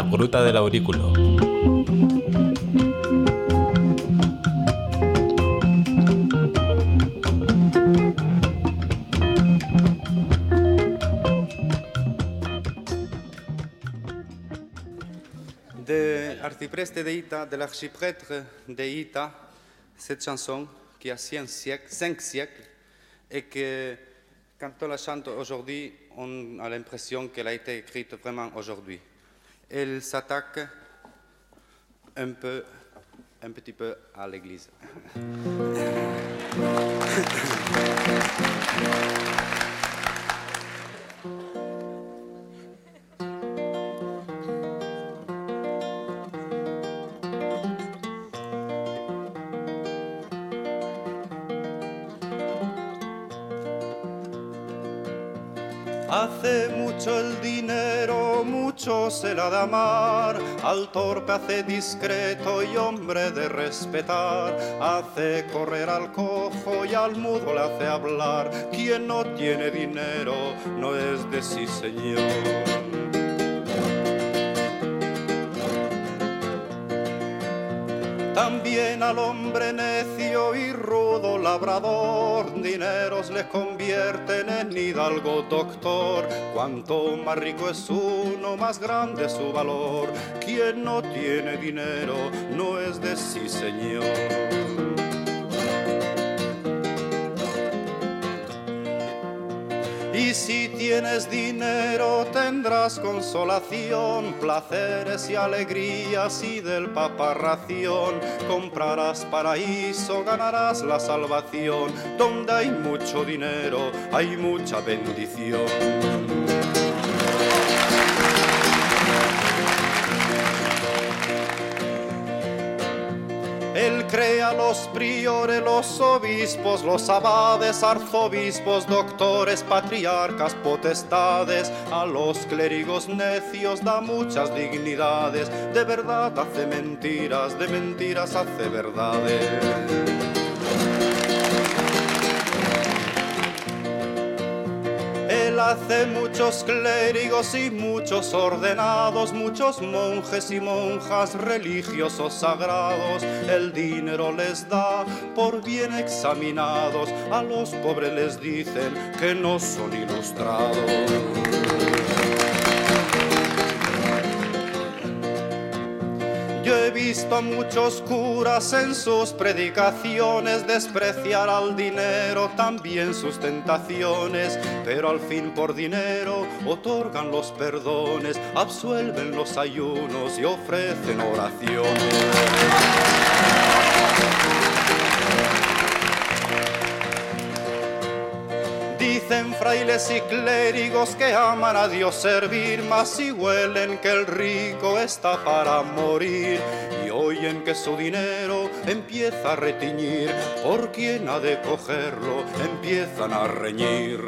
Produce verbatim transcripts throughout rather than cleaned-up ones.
Gruta del Aurículo. De Arcipreste de Ita, de l'Archiprêtre de Ita, cette chanson qui a cinq siècles, cinq siècles, et que quand on la chante aujourd'hui, on a l'impression qu'elle a été écrite vraiment aujourd'hui. Elle s'attaque un peu, un petit peu à l'Église. Hace mucho el dinero, mucho se la da amar, al torpe hace discreto y hombre de respetar, hace correr al cojo y al mudo le hace hablar, quien no tiene dinero no es de sí señor. También al hombre necio y rudo labrador, dineros le convierten en hidalgo doctor. Cuanto más rico es uno, más grande su valor. Quien no tiene dinero no es de sí señor. Y si tienes dinero tendrás consolación, placeres y alegrías y del Papa ración. Comprarás paraíso, ganarás la salvación. Donde hay mucho dinero hay mucha bendición. Él crea los priores, los obispos, los abades, arzobispos, doctores, patriarcas, potestades. A los clérigos necios da muchas dignidades. De verdad hace mentiras, de mentiras hace verdades. Él hace muchos clérigos y muchos ordenados, muchos monjes y monjas religiosos sagrados. El dinero les da por bien examinados, a los pobres les dicen que no son ilustrados. Yo he visto a muchos curas en sus predicaciones despreciar al dinero, también sus tentaciones, pero al fin por dinero otorgan los perdones, absuelven los ayunos y ofrecen oraciones. Dicen frailes y clérigos que aman a Dios servir, mas si huelen que el rico está para morir y oyen que su dinero empieza a retiñir, por quien ha de cogerlo empiezan a reñir.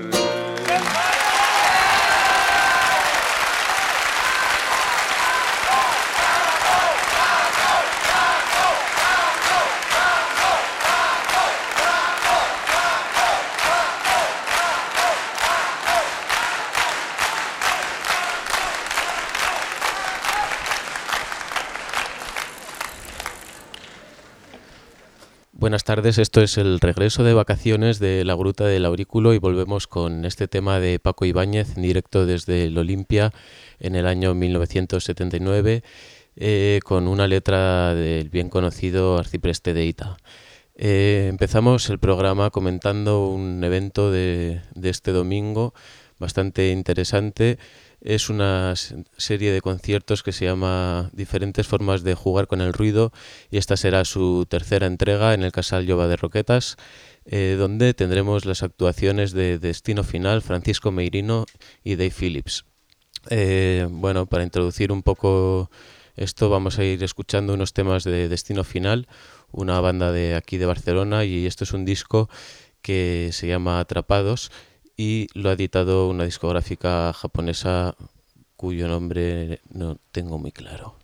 Buenas tardes, esto es el regreso de vacaciones de la Gruta del Aurículo y volvemos con este tema de Paco Ibáñez en directo desde el Olimpia en el año mil novecientos setenta y nueve eh, con una letra del bien conocido Arcipreste de Ita. Eh, empezamos el programa comentando un evento de, de este domingo bastante interesante. Es una serie de conciertos que se llama Diferentes formas de jugar con el ruido y esta será su tercera entrega en el Casal Lloba de Roquetas, eh, donde tendremos las actuaciones de Destino Final, Francisco Meirino y Dave Phillips. Eh, bueno, para introducir un poco esto vamos a ir escuchando unos temas de Destino Final, una banda de aquí de Barcelona, y esto es un disco que se llama Atrapados y lo ha editado una discográfica japonesa cuyo nombre no tengo muy claro.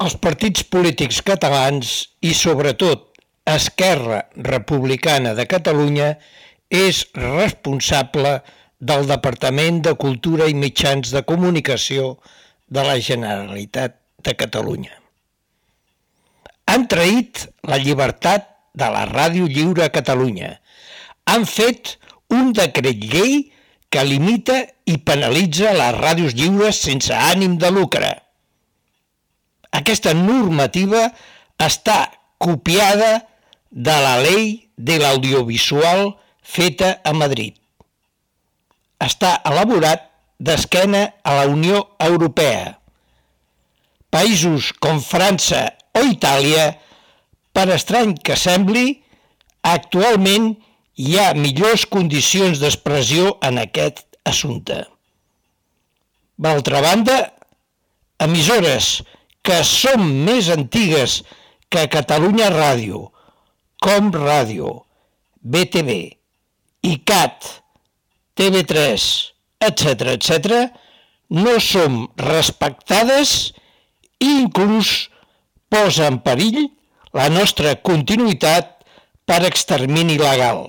els partits polítics catalans i, sobretot, Esquerra Republicana de Catalunya és responsable del Departament de Cultura i Mitjans de Comunicació de la Generalitat de Catalunya. Han traït la llibertat de la Ràdio Lliure a Catalunya. Han fet un decret llei que limita i penalitza les ràdios lliures sense ànim de lucre. Aquesta normativa està copiada de la Ley de l'Audiovisual feta a Madrid. Està elaborat d'esquena a la Unió Europea. Països com França o Itàlia, per estrany que sembli, actualment hi ha millors condicions d'expressió en aquest assumpte. D'altra banda, emissores que són més antigues que Catalunya Ràdio, Com Ràdio, B T V, I C A T, T V tres, etcètera, etcètera, no són respectades i inclús posa en perill la nostra continuïtat per extermini legal.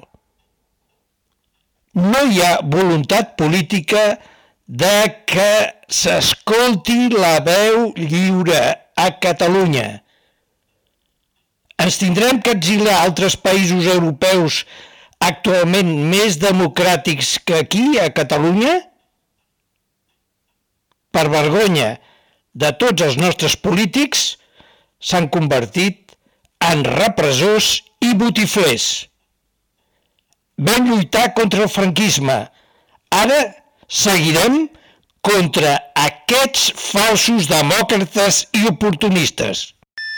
No hi ha voluntat política de que s'escolti la veu lliure a Catalunya. Ens tindrem que exiliar a altres països europeus actualment més democràtics que aquí, a Catalunya? Per vergonya de tots els nostres polítics, s'han convertit en repressors i botiflers. Vam lluitar contra el franquisme. Ara seguirem contra aquests falsos demòcrates i oportunistes.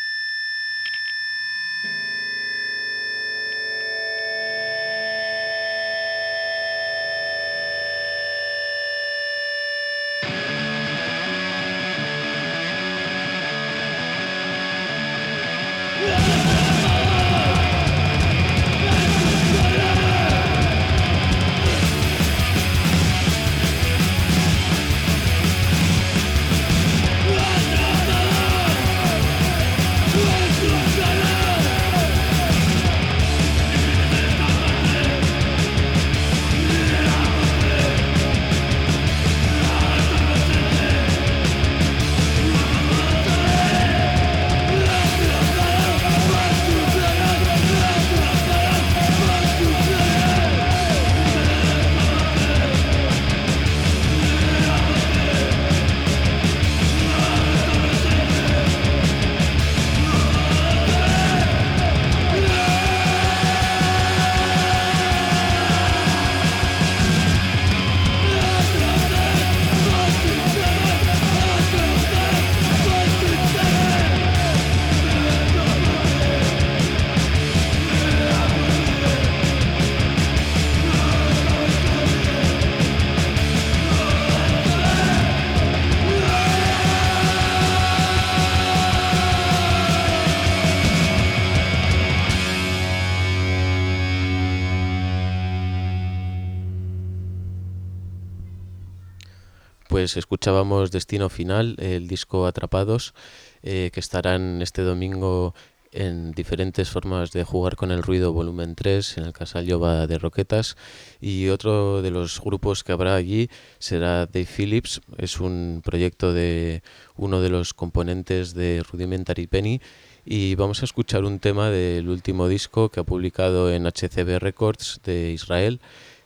Pues escuchábamos Destino Final, el disco Atrapados, eh, que estarán este domingo en diferentes formas de jugar con el ruido volumen tres en el Casal Lloba de Roquetas, y otro de los grupos que habrá allí será Dave Phillips. Es un proyecto de uno de los componentes de Rudimentary Penny, y vamos a escuchar un tema del último disco que ha publicado en H C B Records de Israel,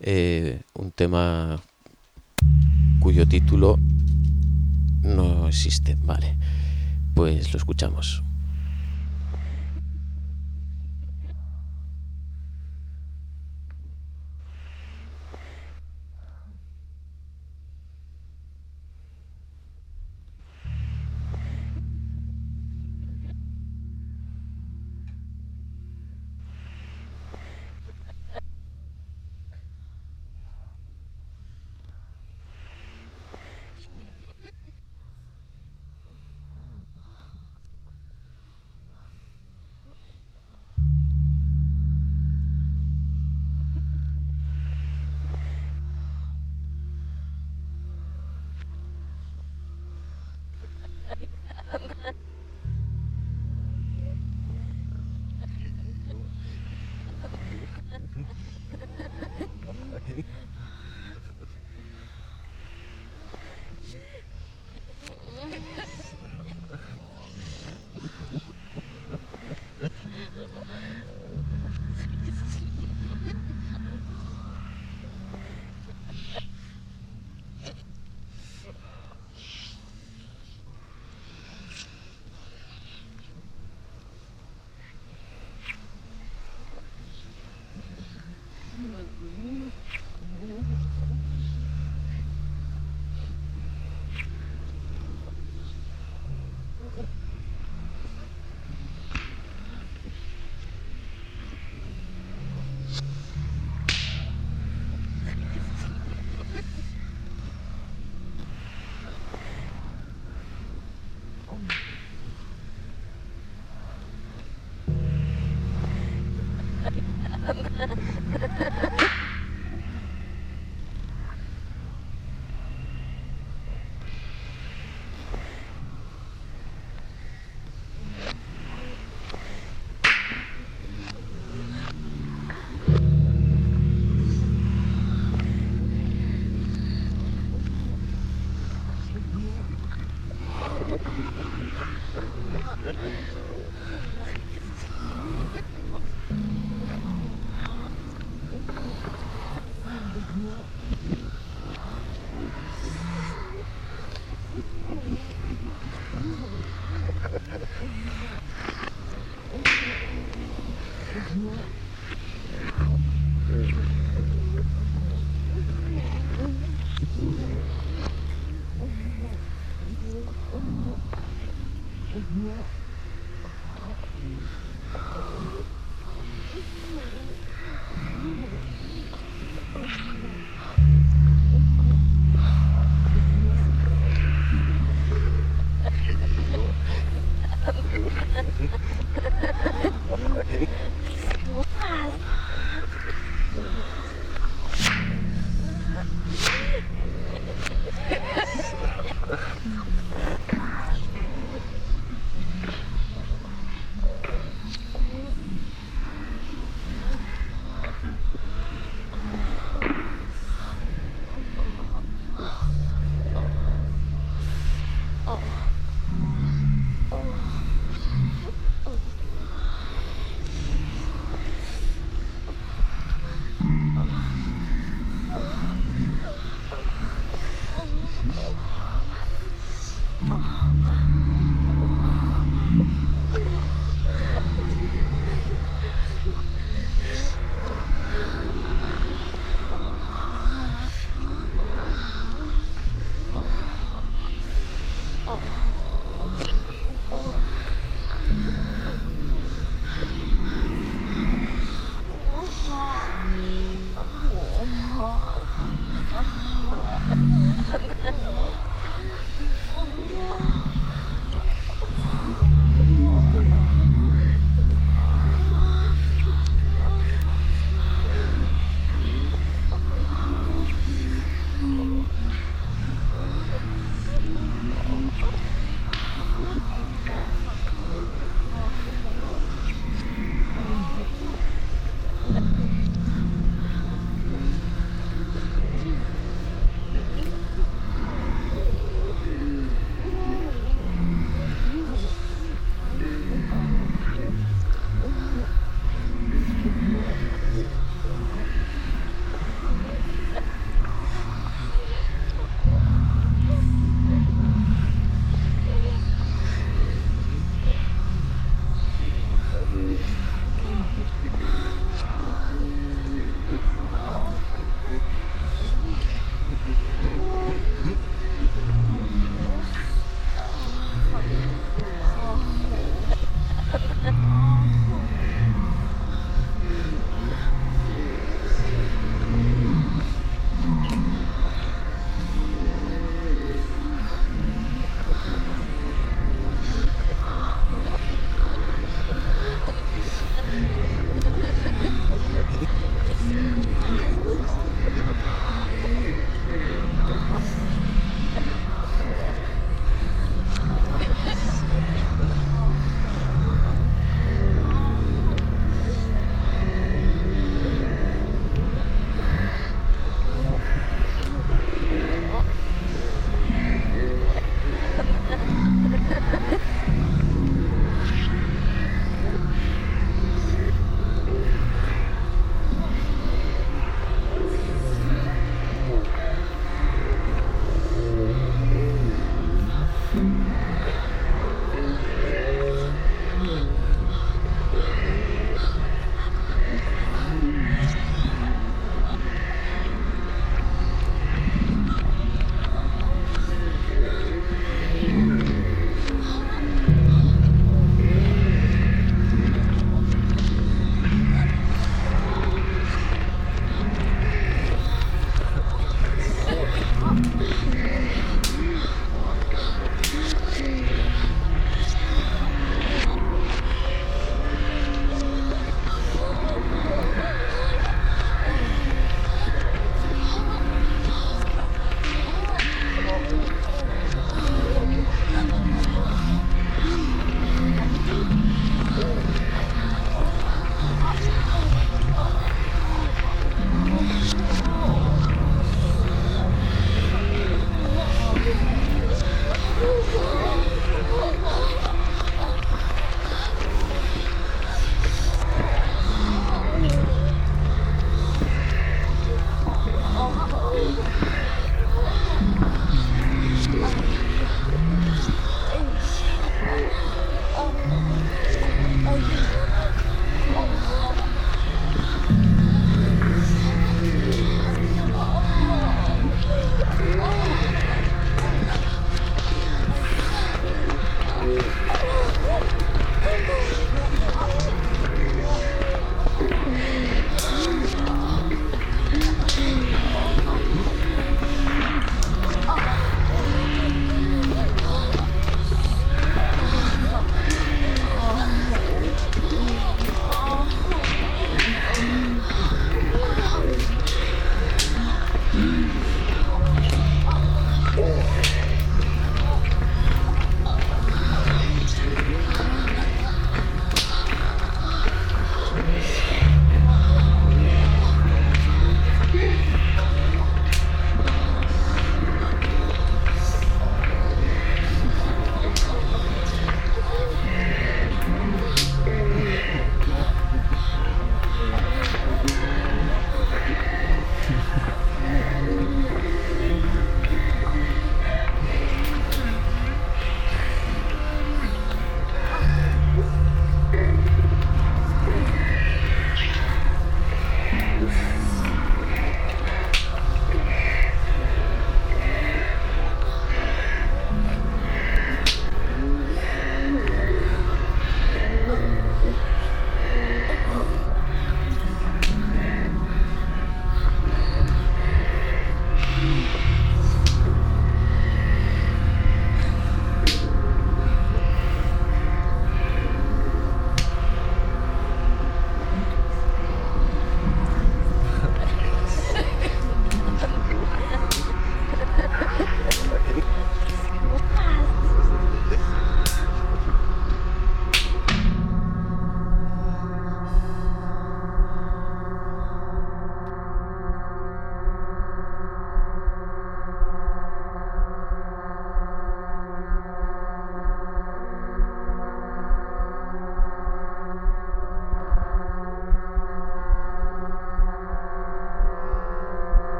eh, un tema cuyo título no existe. Vale, pues lo escuchamos. Oh,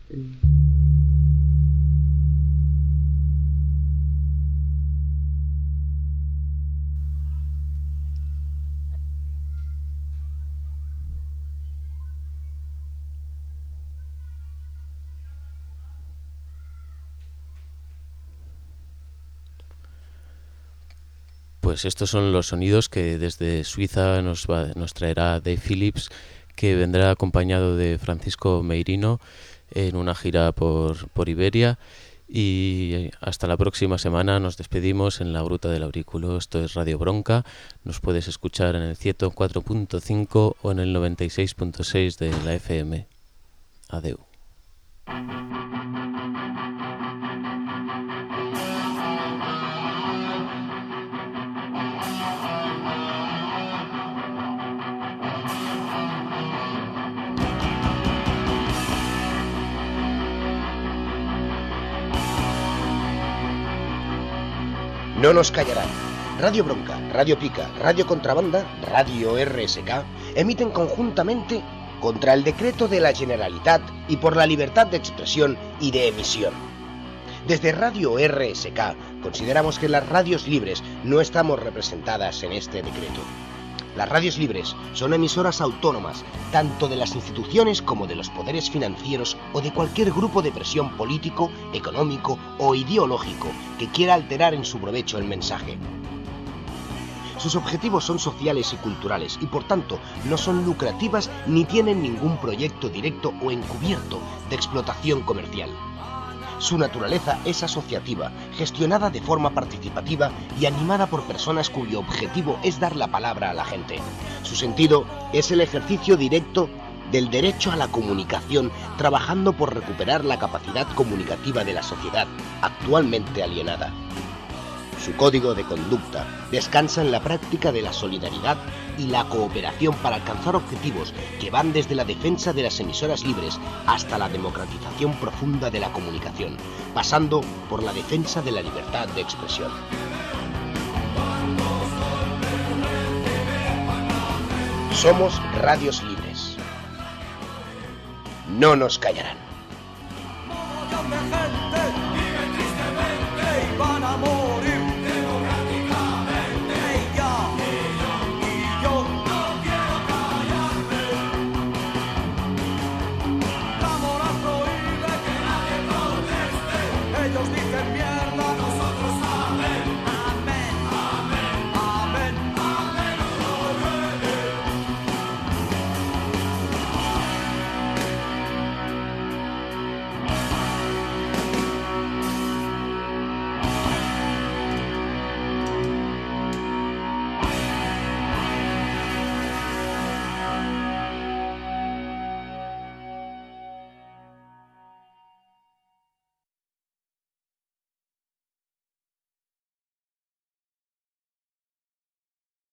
Pues estos son los sonidos que desde Suiza nos, va, nos traerá Dave Phillips, que vendrá acompañado de Francisco Meirino en una gira por, por Iberia. Y hasta la próxima semana nos despedimos en la Gruta del Aurículo. Esto es Radio Bronca. Nos puedes escuchar en el ciento cuatro punto cinco o en el noventa y seis punto seis de la F M. Adeu. No nos callarán. Radio Bronca, Radio Pica, Radio Contrabanda, Radio R S K emiten conjuntamente contra el decreto de la Generalitat y por la libertad de expresión y de emisión. Desde Radio R S K consideramos que las radios libres no estamos representadas en este decreto. Las radios libres son emisoras autónomas, tanto de las instituciones como de los poderes financieros o de cualquier grupo de presión político, económico o ideológico que quiera alterar en su provecho el mensaje. Sus objetivos son sociales y culturales y por tanto no son lucrativas ni tienen ningún proyecto directo o encubierto de explotación comercial. Su naturaleza es asociativa, gestionada de forma participativa y animada por personas cuyo objetivo es dar la palabra a la gente. Su sentido es el ejercicio directo del derecho a la comunicación, trabajando por recuperar la capacidad comunicativa de la sociedad, actualmente alienada. Su código de conducta descansa en la práctica de la solidaridad y la cooperación para alcanzar objetivos que van desde la defensa de las emisoras libres hasta la democratización profunda de la comunicación, pasando por la defensa de la libertad de expresión. Somos radios libres. No nos callarán.